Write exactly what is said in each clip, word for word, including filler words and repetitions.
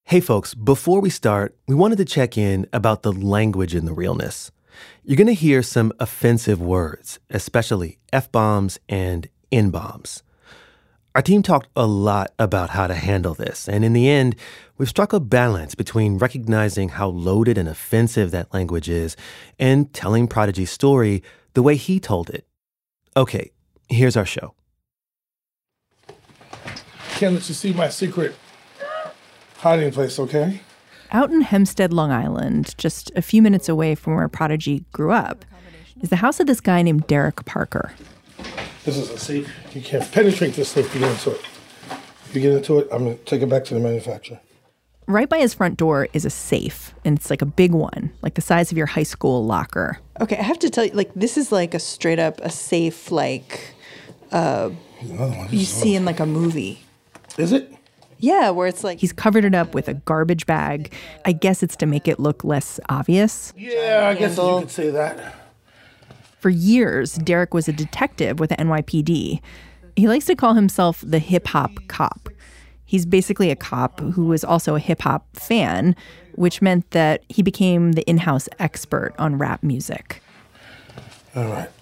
Hey folks, before we start, we wanted to check in about the language in The Realness. You're going to hear some offensive words, especially F-bombs and N-bombs. Our team talked a lot about how to handle this, and in the end, we've struck a balance between recognizing how loaded and offensive that language is and telling Prodigy's story the way he told it. Okay, here's our show. Can't let you see my secret hiding place, okay? Out in Hempstead, Long Island, just a few minutes away from where Prodigy grew up, is the house of this guy named Derek Parker. This is a safe. You can't penetrate this safe to get into it. If you get into it, I'm going to take it back to the manufacturer. Right by his front door is a safe, and it's like a big one, like the size of your high school locker. Okay, I have to tell you, like, this is like a straight up a safe, like, uh, you see in like a movie. Is it? Yeah, where it's like... He's covered it up with a garbage bag. I guess it's to make it look less obvious. Yeah, I guess you could say that. For years, Derek was a detective with the N Y P D. He likes to call himself the hip-hop cop. He's basically a cop who was also a hip-hop fan, which meant that he became the in-house expert on rap music. All right.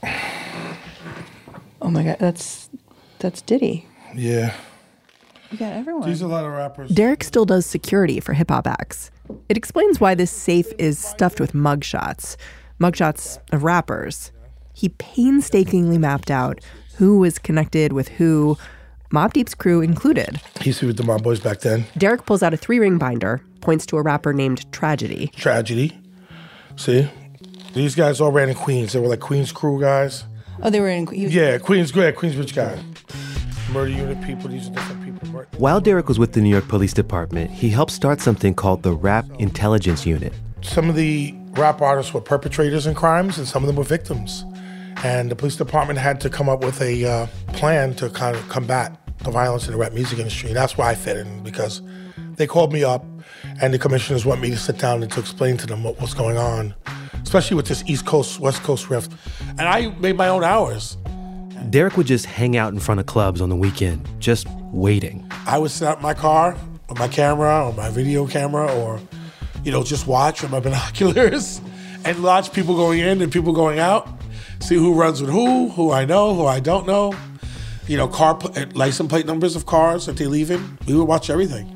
Oh my God, that's that's Diddy. Yeah. You got everyone. There's a lot of rappers. Derek still does security for hip-hop acts. It explains why this safe is stuffed with mugshots, mugshots of rappers. He painstakingly mapped out who was connected with who, Mobb Deep's crew included. He used to be with the Mob Boys back then. Derek pulls out a three-ring binder, points to a rapper named Tragedy. Tragedy. See? These guys all ran in Queens. They were like Queens crew guys. Oh, they were in... Was, yeah, Queens, yeah, Queensbridge guys. Murder unit people, these are different people. While Derek was with the New York Police Department, he helped start something called the Rap Intelligence Unit. Some of the rap artists were perpetrators in crimes, and some of them were victims. And the police department had to come up with a uh, plan to kind of combat the violence in the rap music industry. And that's why I fit in, because they called me up, and the commissioners want me to sit down and to explain to them what was going on, especially with this East Coast, West Coast rift. And I made my own hours. Derek would just hang out in front of clubs on the weekend, just waiting. I would sit out in my car with my camera or my video camera, or, you know, just watch with my binoculars and watch people going in and people going out, see who runs with who, who I know, who I don't know, you know, car license plate numbers of cars that they leave in. We would watch everything.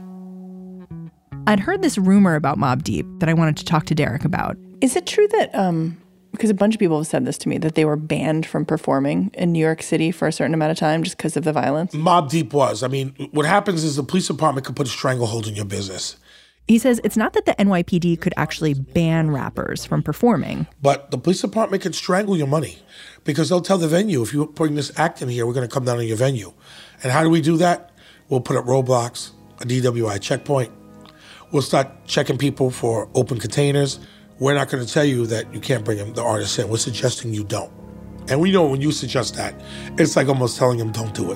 I'd heard this rumor about Mobb Deep that I wanted to talk to Derek about. Is it true that, um, because a bunch of people have said this to me, that they were banned from performing in New York City for a certain amount of time just because of the violence? Mobb Deep was. I mean, what happens is the police department could put a stranglehold in your business. He says it's not that the N Y P D could actually ban rappers from performing. But the police department could strangle your money, because they'll tell the venue, if you bring this act in here, we're going to come down on your venue. And how do we do that? We'll put up roadblocks, a D W I checkpoint. We'll start checking people for open containers. We're not going to tell you that you can't bring the artist in. We're suggesting you don't. And we know when you suggest that, it's like almost telling them don't do it.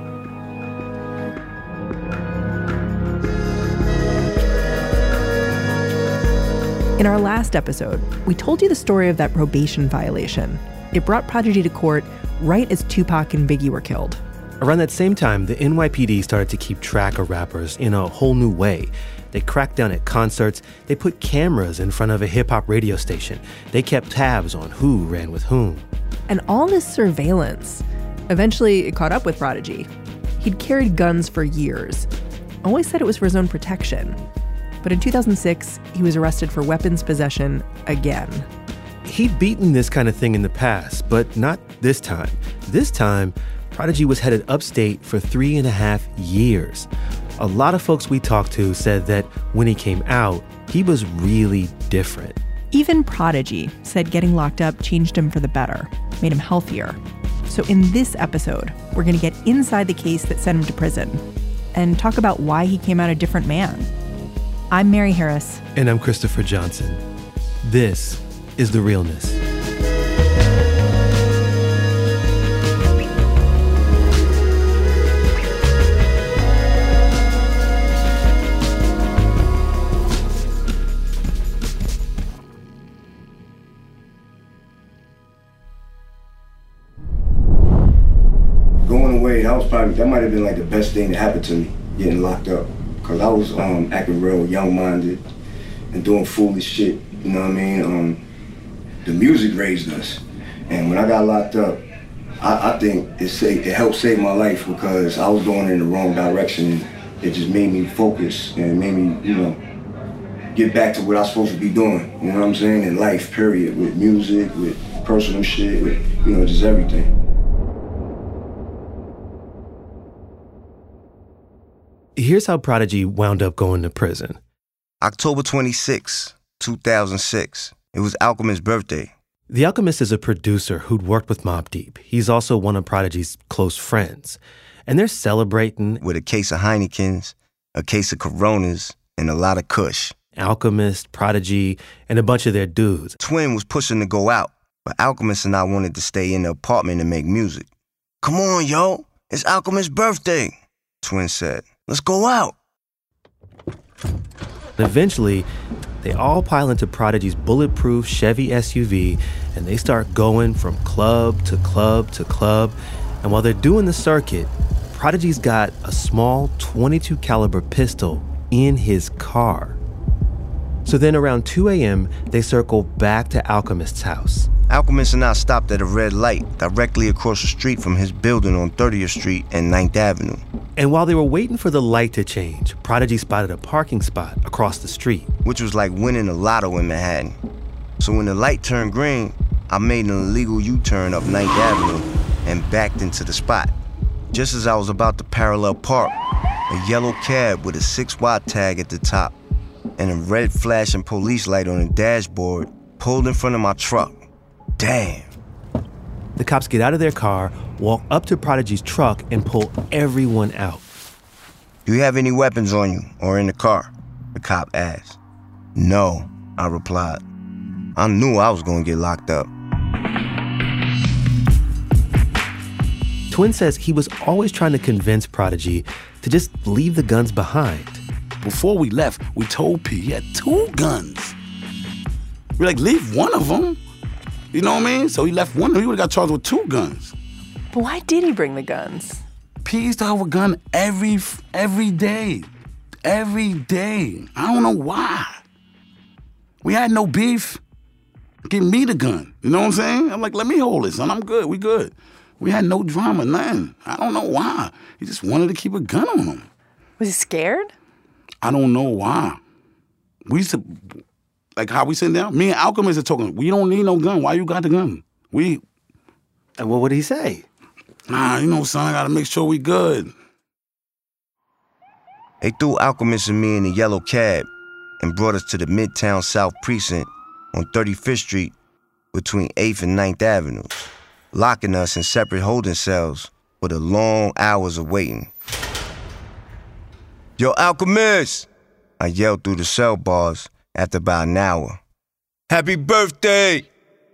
In our last episode, we told you the story of that probation violation. It brought Prodigy to court right as Tupac and Biggie were killed. Around that same time, the N Y P D started to keep track of rappers in a whole new way. They cracked down at concerts. They put cameras in front of a hip-hop radio station. They kept tabs on who ran with whom. And all this surveillance, eventually it caught up with Prodigy. He'd carried guns for years. Always said it was for his own protection. But in two thousand six, he was arrested for weapons possession again. He'd beaten this kind of thing in the past, but not this time. This time, Prodigy was headed upstate for three and a half years. A lot of folks we talked to said that when he came out, he was really different. Even Prodigy said getting locked up changed him for the better, made him healthier. So in this episode, we're going to get inside the case that sent him to prison and talk about why he came out a different man. I'm Mary Harris. And I'm Christopher Johnson. This is The Realness. Going away, that was probably, that might have been like the best thing that happened to me, getting locked up. Because I was um, acting real young-minded and doing foolish shit, you know what I mean? Um, the music raised us. And when I got locked up, I, I think it, saved, it helped save my life because I was going in the wrong direction. It just made me focus and made me, you know, get back to what I was supposed to be doing, you know what I'm saying, in life, period, with music, with personal shit, with, you know, just everything. Here's how Prodigy wound up going to prison. October twenty-sixth, two thousand six. It was Alchemist's birthday. The Alchemist is a producer who'd worked with Mobb Deep. He's also one of Prodigy's close friends. And they're celebrating with a case of Heinekens, a case of Coronas, and a lot of Kush. Alchemist, Prodigy, and a bunch of their dudes. Twin was pushing to go out, but Alchemist and I wanted to stay in the apartment and make music. Come on, yo, it's Alchemist's birthday, Twin said. Let's go out. Eventually, they all pile into Prodigy's bulletproof Chevy S U V, and they start going from club to club to club. And while they're doing the circuit, Prodigy's got a small twenty-two caliber pistol in his car. So then around two a.m., they circle back to Alchemist's house. Alchemist and I stopped at a red light directly across the street from his building on thirtieth street and ninth avenue. And while they were waiting for the light to change, Prodigy spotted a parking spot across the street. Which was like winning a lotto in Manhattan. So when the light turned green, I made an illegal U-turn up ninth avenue and backed into the spot. Just as I was about to parallel park, a yellow cab with a six watt tag at the top and a red flashing police light on the dashboard pulled in front of my truck. Damn. The cops get out of their car, walk up to Prodigy's truck, and pull everyone out. Do you have any weapons on you or in the car? The cop asked. No, I replied. I knew I was going to get locked up. Twin says he was always trying to convince Prodigy to just leave the guns behind. Before we left, we told P he had two guns. We're like, leave one of them. You know what I mean? So he left one. He would have got charged with two guns. But why did he bring the guns? P used to have a gun every every day. Every day. I don't know why. We had no beef. Give me the gun. You know what I'm saying? I'm like, let me hold it, son. I'm good. We good. We had no drama, nothing. I don't know why. He just wanted to keep a gun on him. Was he scared? I don't know why. We used to... Like how we sitting down? Me and Alchemist are talking. We don't need no gun. Why you got the gun? We... And what would he say? Nah, you know, son, I gotta make sure we good. They threw Alchemist and me in a yellow cab and brought us to the Midtown South Precinct on thirty-fifth street between eighth and ninth avenues, locking us in separate holding cells with the long hours of waiting. Yo, Alchemist! I yelled through the cell bars after about an hour. Happy birthday!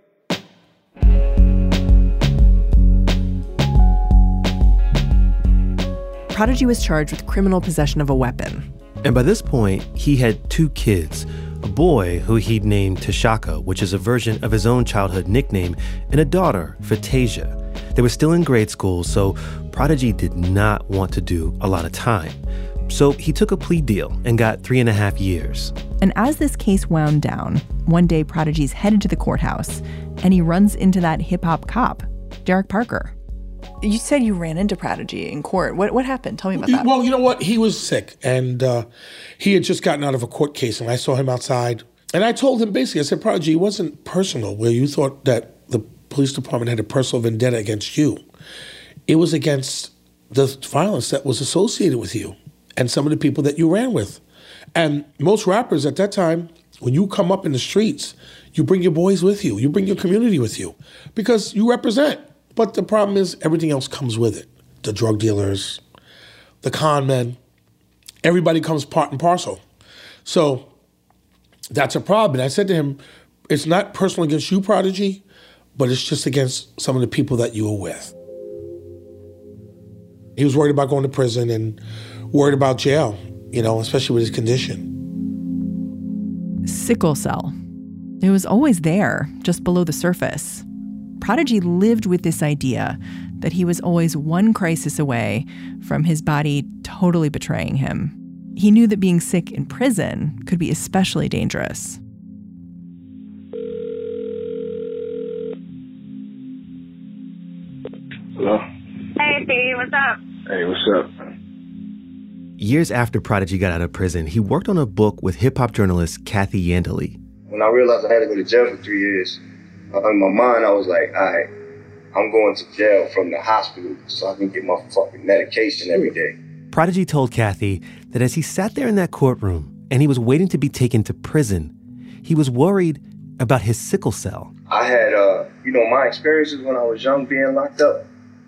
Prodigy was charged with criminal possession of a weapon. And by this point, he had two kids, a boy who he'd named Tashaka, which is a version of his own childhood nickname, and a daughter, Fatasia. They were still in grade school, so Prodigy did not want to do a lot of time. So he took a plea deal and got three and a half years. And as this case wound down, one day Prodigy's headed to the courthouse, and he runs into that hip-hop cop, Derek Parker. You said you ran into Prodigy in court. What what happened? Tell me about that. Well, you know what? He was sick, and uh, he had just gotten out of a court case, and I saw him outside. And I told him basically, I said, Prodigy, it wasn't personal where you thought that the police department had a personal vendetta against you. It was against the violence that was associated with you and some of the people that you ran with. And most rappers at that time, when you come up in the streets, you bring your boys with you. You bring your community with you because you represent. But the problem is everything else comes with it. The drug dealers, the con men, everybody comes part and parcel. So that's a problem. And I said to him, it's not personal against you, Prodigy, but it's just against some of the people that you were with. He was worried about going to prison and worried about jail, you know, especially with his condition. Sickle cell. It was always there, just below the surface. Prodigy lived with this idea that he was always one crisis away from his body totally betraying him. He knew that being sick in prison could be especially dangerous. Hello? Hey, Steve, what's up? Hey, what's up? Years after Prodigy got out of prison, he worked on a book with hip-hop journalist Kathy Iandoli. When I realized I had to go to jail for three years, in my mind I was like, all right, I'm going to jail from the hospital so I can get my fucking medication every day. Prodigy told Kathy that as he sat there in that courtroom and he was waiting to be taken to prison, he was worried about his sickle cell. I had, uh, you know, my experiences when I was young being locked up.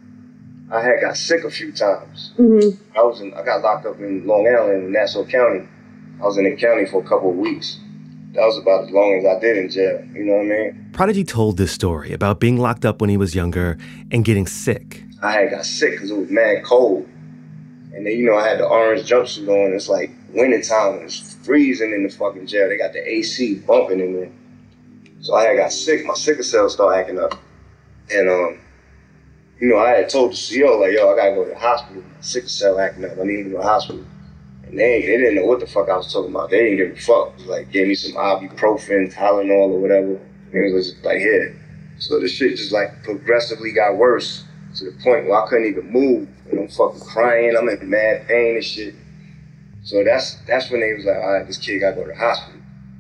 I had got sick a few times. Mm-hmm. I was in, I got locked up in Long Island in Nassau County. I was in the county for a couple of weeks. That was about as long as I did in jail, you know what I mean? Prodigy told this story about being locked up when he was younger and getting sick. I had got sick because it was mad cold. And then, you know, I had the orange jumpsuit on. It's like wintertime. It's freezing in the fucking jail. They got the A C bumping in there. So I had got sick. My sickle cell started acting up. And, um, you know, I had told the C E O, like, yo, I got to go to the hospital. My sickle cell acting up. I need to go to the hospital. And they, they didn't know what the fuck I was talking about. They didn't give a fuck. It was like, gave me some ibuprofen, Tylenol, or whatever. And it was just like, here. So the shit just like progressively got worse to the point where I couldn't even move. And I'm fucking crying. I'm in mad pain and shit. So that's that's when they was like, all right, this kid got to go to the hospital.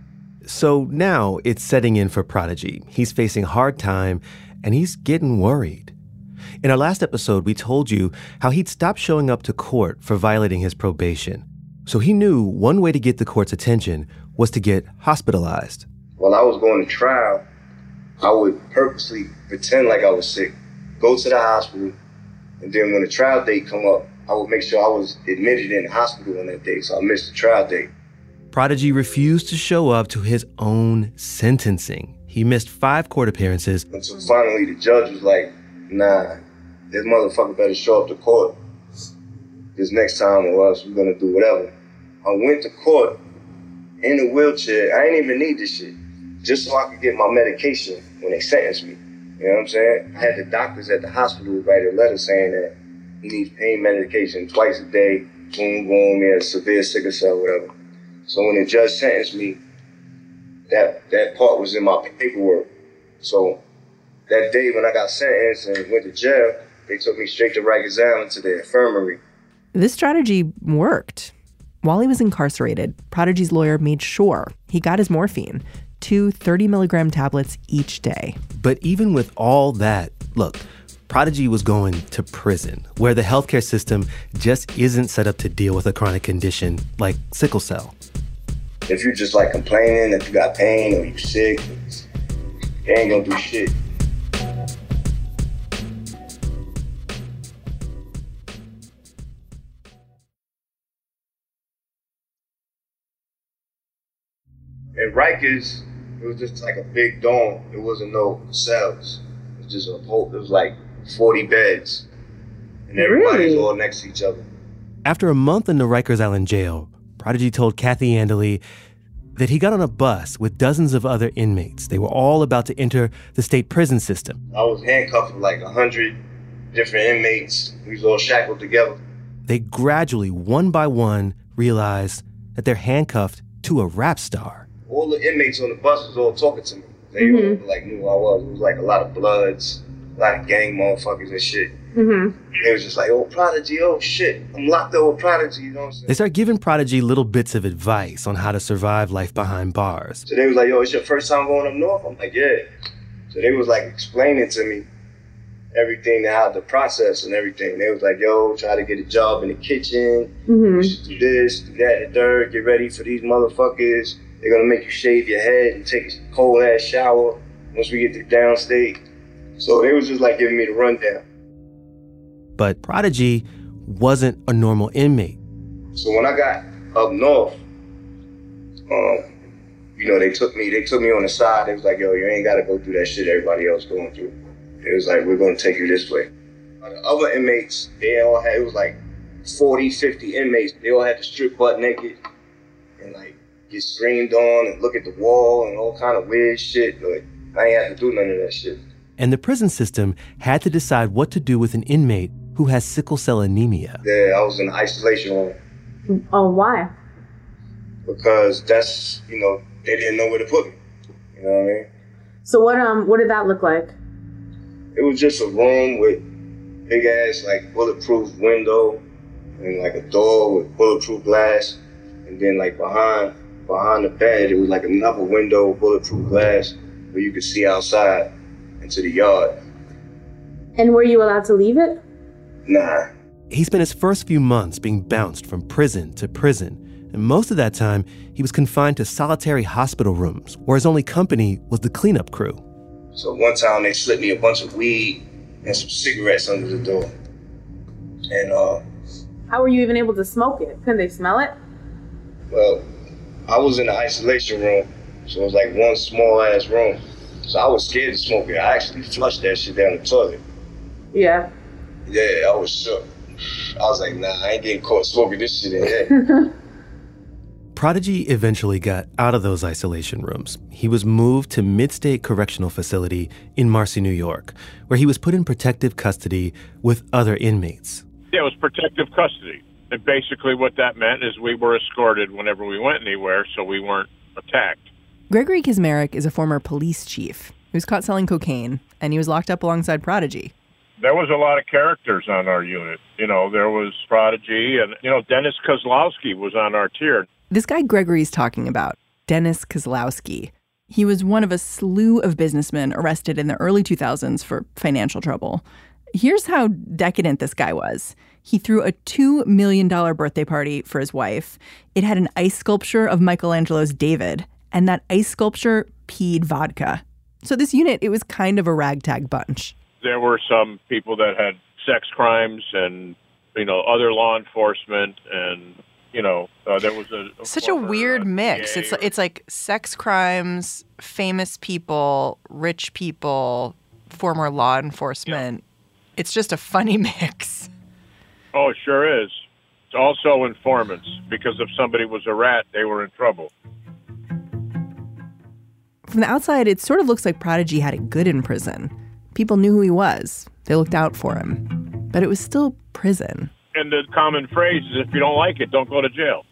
So now it's setting in for Prodigy. He's facing a hard time, and he's getting worried. In our last episode, we told you how he'd stopped showing up to court for violating his probation. So he knew one way to get the court's attention was to get hospitalized. While I was going to trial, I would purposely pretend like I was sick, go to the hospital, and then when the trial date come up, I would make sure I was admitted in the hospital on that day, so I missed the trial date. Prodigy refused to show up to his own sentencing. He missed five court appearances. Until finally the judge was like, nah, this motherfucker better show up to court this next time or else we're gonna do whatever. I went to court in a wheelchair. I didn't even need this shit, just so I could get my medication when they sentenced me. You know what I'm saying? I had the doctors at the hospital write a letter saying that he needs pain medication twice a day, boom, boom, he has severe sickle cell, whatever. So when the judge sentenced me, that that part was in my paperwork. So that day when I got sentenced and went to jail, they took me straight to Rikers Island to the infirmary. This strategy worked. While he was incarcerated, Prodigy's lawyer made sure he got his morphine, two thirty milligram tablets each day. But even with all that, look, Prodigy was going to prison, where the healthcare system just isn't set up to deal with a chronic condition like sickle cell. If you're just like complaining that you got pain or you're sick, they ain't gonna do shit. In Rikers, it was just like a big dome. There wasn't no cells. It was just a whole, it was like forty beds. And everybody's really? all next to each other. After a month in the Rikers Island jail, Prodigy told Kathy Iandoli that he got on a bus with dozens of other inmates. They were all about to enter the state prison system. I was handcuffed with like a hundred different inmates. We was all shackled together. They gradually, one by one, realized that they're handcuffed to a rap star. All the inmates on the bus was all talking to me. They mm-hmm. all like knew who I was. It was like a lot of Bloods, a lot of gang motherfuckers and shit. Mm-hmm. They was just like, oh, Prodigy, oh shit, I'm locked up with Prodigy, you know what I'm saying? They start giving Prodigy little bits of advice on how to survive life behind bars. So they was like, yo, it's your first time going up north? I'm like, yeah. So they was like explaining to me everything, how the process and everything. They was like, yo, try to get a job in the kitchen. Mm-hmm. You should do this, do that, and third. Get ready for these motherfuckers. They're gonna make you shave your head and take a cold ass shower once we get to downstate. So they was just like giving me the rundown. But Prodigy wasn't a normal inmate. So when I got up north, um, you know, they took me, they took me on the side. They was like, yo, you ain't gotta go through that shit everybody else going through. It was like, we're gonna take you this way. The other inmates, they all had, it was like forty, fifty inmates. They all had to strip butt naked and like get screamed on and look at the wall and all kind of weird shit. Like, I ain't have to do none of that shit. And the prison system had to decide what to do with an inmate who has sickle cell anemia. Yeah, I was in isolation room. Oh, why? Because that's, you know, they didn't know where to put me. You know what I mean? So what um what did that look like? It was just a room with big ass like bulletproof window and like a door with bulletproof glass, and then like behind behind the bed it was like another window, bulletproof glass, where you could see outside into the yard. And were you allowed to leave it? Nah. He spent his first few months being bounced from prison to prison. And most of that time, he was confined to solitary hospital rooms where his only company was the cleanup crew. So one time they slipped me a bunch of weed and some cigarettes under the door. And, uh... how were you even able to smoke it? Couldn't they smell it? Well, I was in the isolation room, so it was like one small ass room. So I was scared to smoke it. I actually flushed that shit down the toilet. Yeah. Yeah, I was shook. I was like, nah, I ain't getting caught smoking this shit in here. Prodigy eventually got out of those isolation rooms. He was moved to Midstate Correctional Facility in Marcy, New York, where he was put in protective custody with other inmates. Yeah, it was protective custody. And basically what that meant is we were escorted whenever we went anywhere, so we weren't attacked. Gregory Kizmarek is a former police chief. He was caught selling cocaine, and he was locked up alongside Prodigy. There was a lot of characters on our unit. You know, there was Prodigy, and, you know, Dennis Kozlowski was on our tier. This guy Gregory's talking about, Dennis Kozlowski, he was one of a slew of businessmen arrested in the early two thousands for financial trouble. Here's how decadent this guy was. He threw a two million dollars birthday party for his wife. It had an ice sculpture of Michelangelo's David, and that ice sculpture peed vodka. So this unit, it was kind of a ragtag bunch. There were some people that had sex crimes and, you know, other law enforcement, and, you know, uh, there was a... a Such former, a weird uh, mix. It's, or, it's like sex crimes, famous people, rich people, former law enforcement. Yeah. It's just a funny mix. Oh, it sure is. It's also informants, because if somebody was a rat, they were in trouble. From the outside, it sort of looks like Prodigy had it good in prison. People knew who he was. They looked out for him. But it was still prison. And the common phrase is, if you don't like it, don't go to jail.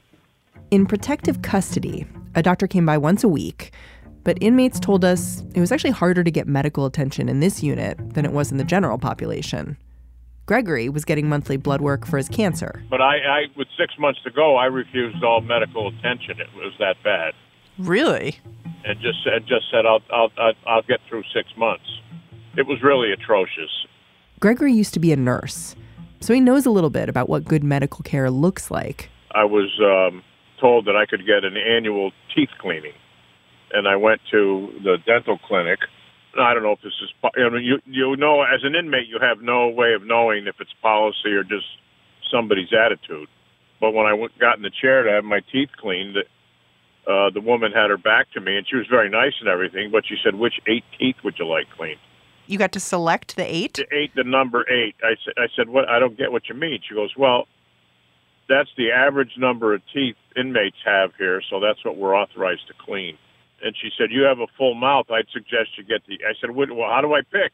In protective custody, a doctor came by once a week, but inmates told us it was actually harder to get medical attention in this unit than it was in the general population. Gregory was getting monthly blood work for his cancer. But I, I with six months to go, I refused all medical attention. It was that bad. Really? And just said, just said, I'll, I'll, I'll, I'll get through six months. It was really atrocious. Gregory used to be a nurse, so he knows a little bit about what good medical care looks like. I was um, told that I could get an annual teeth cleaning, and I went to the dental clinic. I don't know if this is, I mean, you, you know, as an inmate, you have no way of knowing if it's policy or just somebody's attitude. But when I went, got in the chair to have my teeth cleaned, uh, the woman had her back to me, and she was very nice and everything, but she said, which eight teeth would you like cleaned? You got to select the eight? The eight, the number eight. I, sa- I said, what? I don't get what you mean. She goes, well, that's the average number of teeth inmates have here, so that's what we're authorized to clean. And she said, you have a full mouth. I'd suggest you get the... I said, well, how do I pick?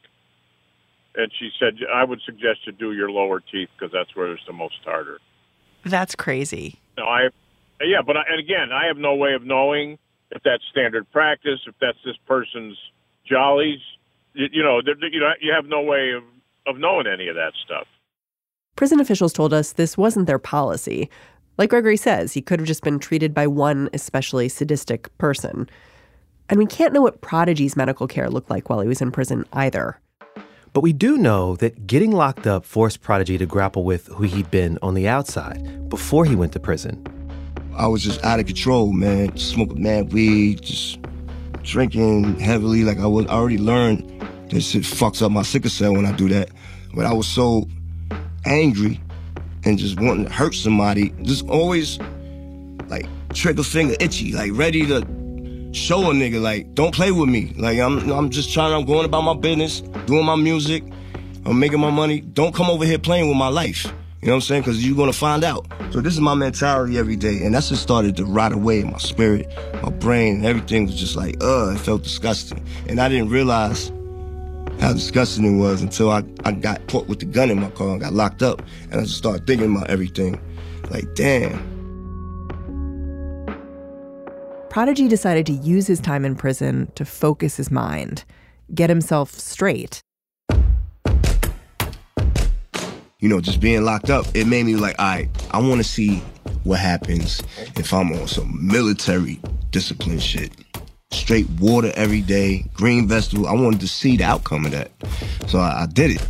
And she said, I would suggest you do your lower teeth because that's where there's the most tartar. That's crazy. No, I... Yeah, but I, and again, I have no way of knowing if that's standard practice, if that's this person's jollies. You, you know, you know, you have no way of, of knowing any of that stuff. Prison officials told us this wasn't their policy. Like Gregory says, he could have just been treated by one especially sadistic person. And we can't know what Prodigy's medical care looked like while he was in prison either. But we do know that getting locked up forced Prodigy to grapple with who he'd been on the outside before he went to prison. I was just out of control, man. Smoking mad weed, just drinking heavily. Like I was I already learned that shit fucks up my sickle cell when I do that. But I was so angry and just wanting to hurt somebody. Just always like trigger finger itchy, like ready to show a nigga, like, don't play with me. Like, I'm I'm just trying, I'm going about my business, doing my music, I'm making my money. Don't come over here playing with my life. You know what I'm saying? Because you're going to find out. So this is my mentality every day. And that's just started to rot away in my spirit, my brain, and everything was just like, ugh, it felt disgusting. And I didn't realize how disgusting it was until I, I got caught with the gun in my car and got locked up. And I just started thinking about everything. Like, damn. Prodigy decided to use his time in prison to focus his mind, get himself straight. You know, just being locked up, it made me like, all right, I want to see what happens if I'm on some military discipline shit. Straight water every day, green vegetable. I wanted to see the outcome of that. So I, I did it.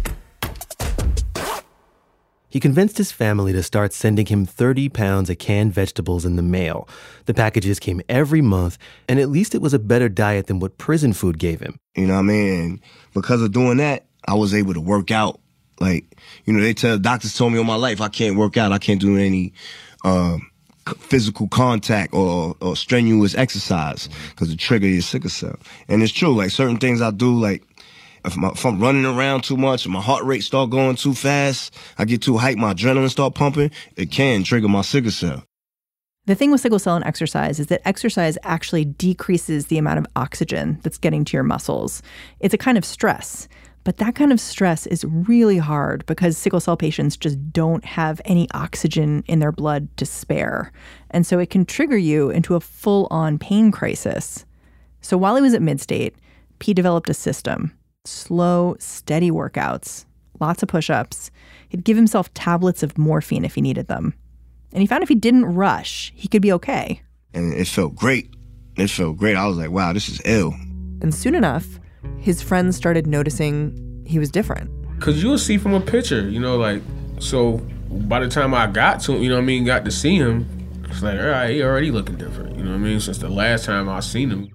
He convinced his family to start sending him thirty pounds of canned vegetables in the mail. The packages came every month, and at least it was a better diet than what prison food gave him. You know what I mean? And because of doing that, I was able to work out. Like, you know, they tell, doctors told me all my life I can't work out. I can't do any um, physical contact or, or strenuous exercise because it trigger your sickle cell. And it's true, like certain things I do, like if, my, if I'm running around too much, if my heart rate start going too fast, I get too hyped, my adrenaline start pumping, it can trigger my sickle cell. The thing with sickle cell and exercise is that exercise actually decreases the amount of oxygen that's getting to your muscles. It's a kind of stress. But that kind of stress is really hard because sickle cell patients just don't have any oxygen in their blood to spare. And so it can trigger you into a full-on pain crisis. So while he was at Midstate, P developed a system. Slow, steady workouts, lots of push-ups. He'd give himself tablets of morphine if he needed them. And he found if he didn't rush, he could be okay. And it felt great. It felt great. I was like, wow, this is ill. And soon enough, his friends started noticing he was different. Because you'll see from a picture, you know, like, so by the time I got to him, you know what I mean, got to see him, it's like, all right, he already looking different, you know what I mean, since the last time I seen him.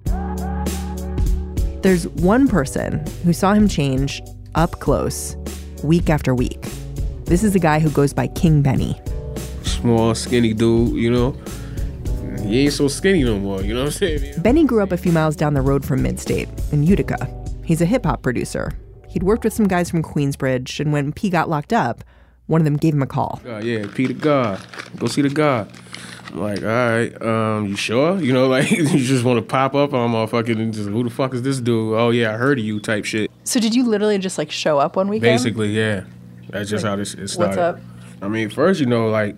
There's one person who saw him change up close, week after week. This is a guy who goes by King Benny. Small, skinny dude, you know. He ain't so skinny no more, you know what I'm saying? Benny grew up a few miles down the road from Midstate, in Utica. He's a hip-hop producer. He'd worked with some guys from Queensbridge, and when P got locked up, one of them gave him a call. Uh, yeah, P the God. Go see the God. I'm like, all right, um, you sure? You know, like, you just want to pop up on motherfucking, and just, who the fuck is this dude? Oh, yeah, I heard of you type shit. So did you literally just, like, show up one weekend? Basically, yeah. That's just like, how this it started. What's up? I mean, first, you know, like,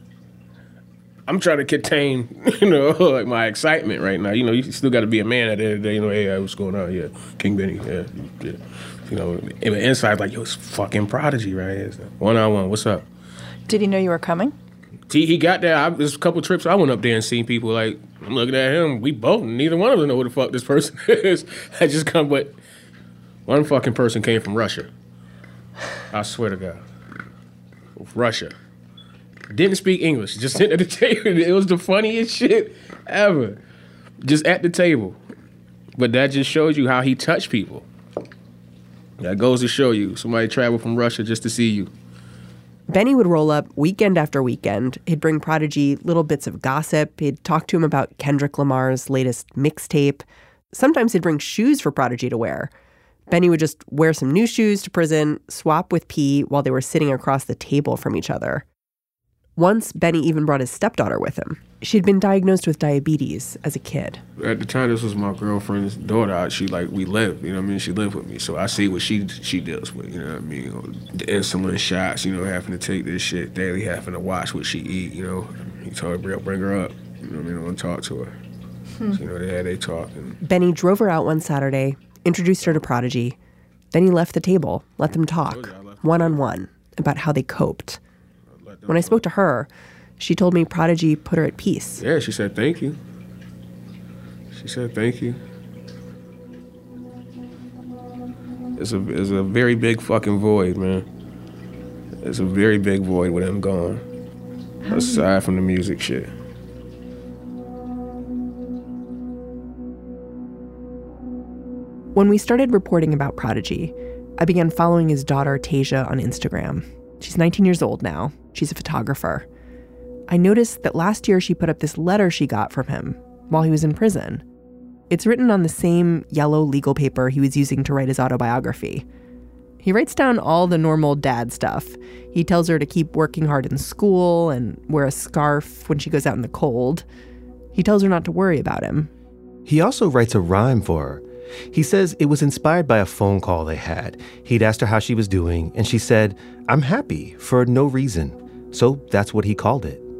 I'm trying to contain, you know, like my excitement right now. You know, you still got to be a man at the end of the day. You know, hey, what's going on? Yeah, King Benny. Yeah, yeah. You know, and the inside like, yo, it's fucking Prodigy right here. One on one. What's up? Did he know you were coming? He, he got there. I, there's a couple trips I went up there and seen people. Like, I'm looking at him. We both, neither one of them know who the fuck this person is. I just come, but one fucking person came from Russia. I swear to God, Russia. Didn't speak English, just sitting at the table. It was the funniest shit ever. Just at the table. But that just shows you how he touched people. That goes to show you. Somebody traveled from Russia just to see you. Benny would roll up weekend after weekend. He'd bring Prodigy little bits of gossip. He'd talk to him about Kendrick Lamar's latest mixtape. Sometimes he'd bring shoes for Prodigy to wear. Benny would just wear some new shoes to prison, swap with P while they were sitting across the table from each other. Once, Benny even brought his stepdaughter with him. She'd been diagnosed with diabetes as a kid. At the time, this was my girlfriend's daughter. She, like, we lived, you know what I mean? She lived with me, so I see what she she deals with, you know what I mean? You know, the insulin shots, you know, having to take this shit daily, having to watch what she eat, you know. He told her, bring her up, you know what I mean? I want to talk to her. Hmm. So, you know, they had they talk. And Benny drove her out one Saturday, introduced her to Prodigy. Then he left the table, let them talk, one-on-one, about how they coped. When I spoke to her, she told me Prodigy put her at peace. Yeah, she said thank you. She said thank you. It's a it's a very big fucking void, man. It's a very big void with him gone. Aside from the music shit. When we started reporting about Prodigy, I began following his daughter, Tasia, on Instagram. She's nineteen years old now. She's a photographer. I noticed that last year she put up this letter she got from him while he was in prison. It's written on the same yellow legal paper he was using to write his autobiography. He writes down all the normal dad stuff. He tells her to keep working hard in school and wear a scarf when she goes out in the cold. He tells her not to worry about him. He also writes a rhyme for her. He says it was inspired by a phone call they had. He'd asked her how she was doing, and she said, "I'm happy for no reason." So that's what he called it,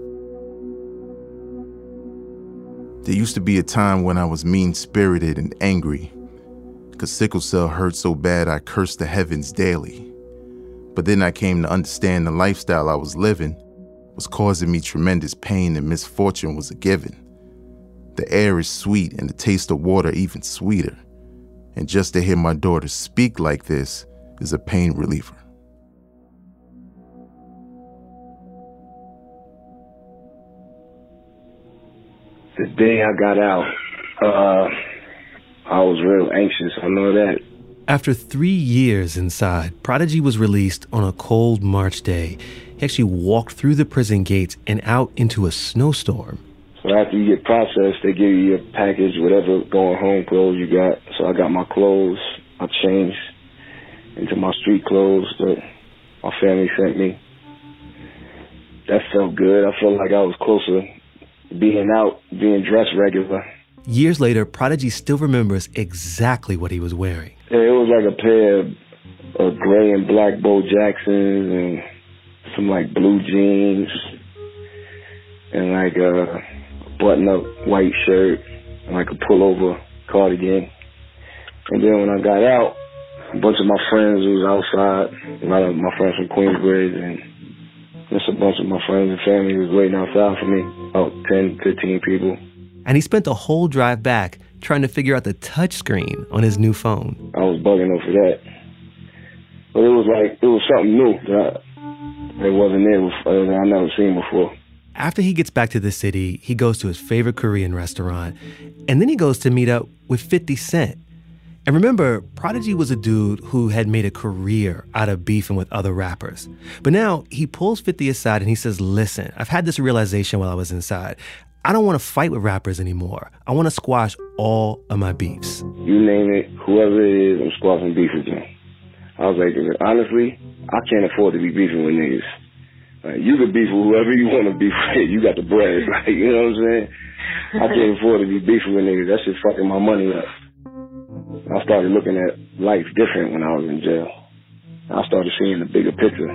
There used to be a time when I was mean-spirited and angry, because sickle cell hurt so bad I cursed the heavens daily. But then I came to understand the lifestyle I was living was causing me tremendous pain and misfortune was a given. The air is sweet and the taste of water even sweeter. And just to hear my daughter speak like this is a pain reliever. The day I got out, uh, I was real anxious. I know that. After three years inside, Prodigy was released on a cold March day. He actually walked through the prison gates and out into a snowstorm. So after you get processed, they give you your package, whatever going home clothes you got. So I got my clothes. I changed into my street clothes that my family sent me. That felt good. I felt like I was closer being out, being dressed regular. Years later, Prodigy still remembers exactly what he was wearing. Yeah, it was like a pair of, of gray and black Bo Jacksons and some like blue jeans and like a button-up white shirt and like a pullover cardigan. And then when I got out, a bunch of my friends was outside. A lot of my friends from Queensbridge and just a bunch of my friends and family was waiting outside for me. About ten, fifteen people. And he spent the whole drive back trying to figure out the touch screen on his new phone. I was bugging them for that. But it was like, it was something new that, I, that wasn't there before, that I never seen before. After he gets back to the city, he goes to his favorite Korean restaurant, and then he goes to meet up with fifty Cent. And remember, Prodigy was a dude who had made a career out of beefing with other rappers. But now he pulls fifty aside and he says, listen, I've had this realization while I was inside. I don't want to fight with rappers anymore. I want to squash all of my beefs. You name it, whoever it is, I'm squashing beef with them. I was like, honestly, I can't afford to be beefing with niggas. Like, you can beef with whoever you want to beef with. You got the bread, like, you know what I'm saying? I can't afford to be beefing with niggas. That shit fucking my money up. I started looking at life different when I was in jail. I started seeing the bigger picture.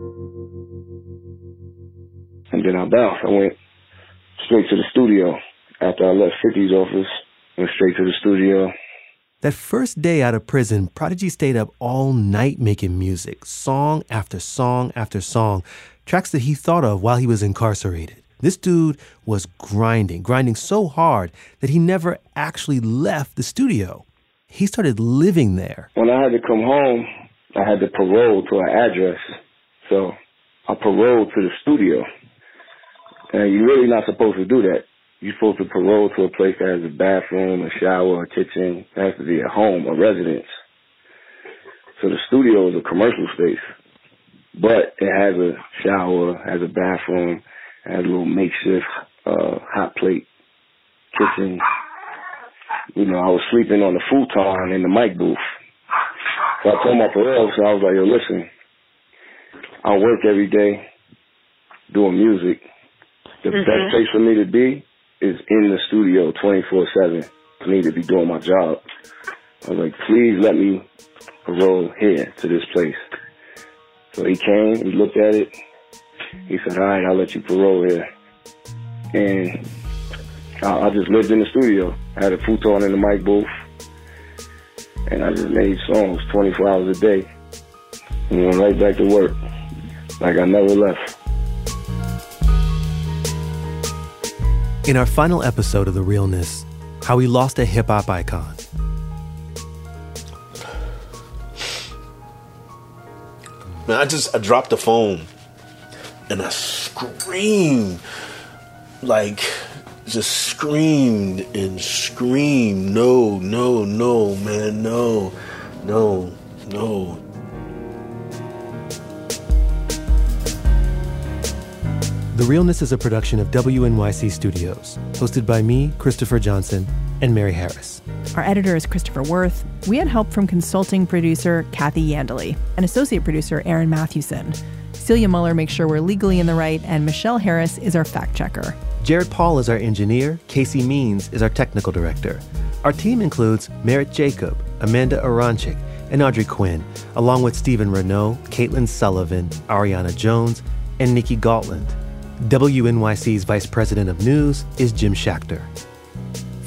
And then I bounced. I went straight to the studio. After I left fifty's office, went straight to the studio. That first day out of prison, Prodigy stayed up all night making music, song after song after song, tracks that he thought of while he was incarcerated. This dude was grinding, grinding so hard that he never actually left the studio. He started living there. When I had to come home, I had to parole to an address. So I paroled to the studio. And you're really not supposed to do that. You're supposed to parole to a place that has a bathroom, a shower, a kitchen. It has to be a home, a residence. So the studio is a commercial space. But it has a shower, has a bathroom, has a little makeshift uh, hot plate kitchen. You know, I was sleeping on the futon in the mic booth. So I told my parole, so I was like, yo, listen, I work every day doing music. The mm-hmm. best place for me to be is in the studio twenty-four seven. I need to be doing my job. I was like, please let me parole here to this place. So he came, he looked at it. He said, all right, I'll let you parole here. And I, I just lived in the studio. I had a futon in the mic booth. And I just made songs twenty-four hours a day. And went right back to work. Like I never left. In our final episode of The Realness, how we lost a hip-hop icon. Man, I just, I dropped the phone and I screamed, like, just screamed and screamed, no, no, no, man, no, no, no. The Realness is a production of W N Y C Studios, hosted by me, Christopher Johnson, and Mary Harris. Our editor is Christopher Worth. We had help from consulting producer Kathy Yandeli and associate producer Aaron Mathewson. Celia Muller makes sure we're legally in the right, and Michelle Harris is our fact checker. Jared Paul is our engineer. Casey Means is our technical director. Our team includes Merritt Jacob, Amanda Aronchik, and Audrey Quinn, along with Stephen Renaud, Caitlin Sullivan, Ariana Jones, and Nikki Galtland. W N Y C's Vice President of News is Jim Schachter.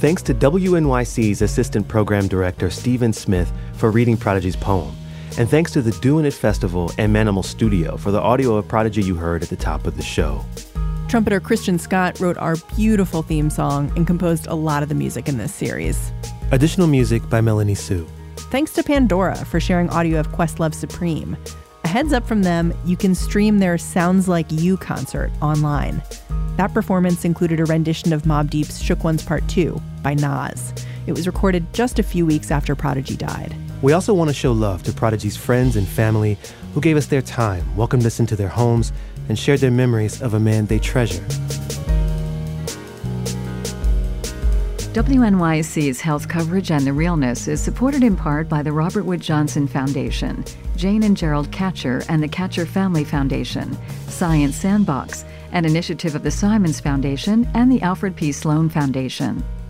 Thanks to W N Y C's Assistant Program Director Stephen Smith for reading Prodigy's poem. And thanks to the Doin' It Festival and Manimal Studio for the audio of Prodigy you heard at the top of the show. Trumpeter Christian Scott wrote our beautiful theme song and composed a lot of the music in this series. Additional music by Melanie Sue. Thanks to Pandora for sharing audio of Questlove Supreme. A heads up from them, you can stream their Sounds Like You concert online. That performance included a rendition of Mobb Deep's Shook Ones Part two by Nas. It was recorded just a few weeks after Prodigy died. We also want to show love to Prodigy's friends and family who gave us their time, welcomed us into their homes, and shared their memories of a man they treasure. W N Y C's health coverage and the realness is supported in part by the Robert Wood Johnson Foundation, Jane and Gerald Katcher and the Katcher Family Foundation, Science Sandbox, an initiative of the Simons Foundation and the Alfred P. Sloan Foundation.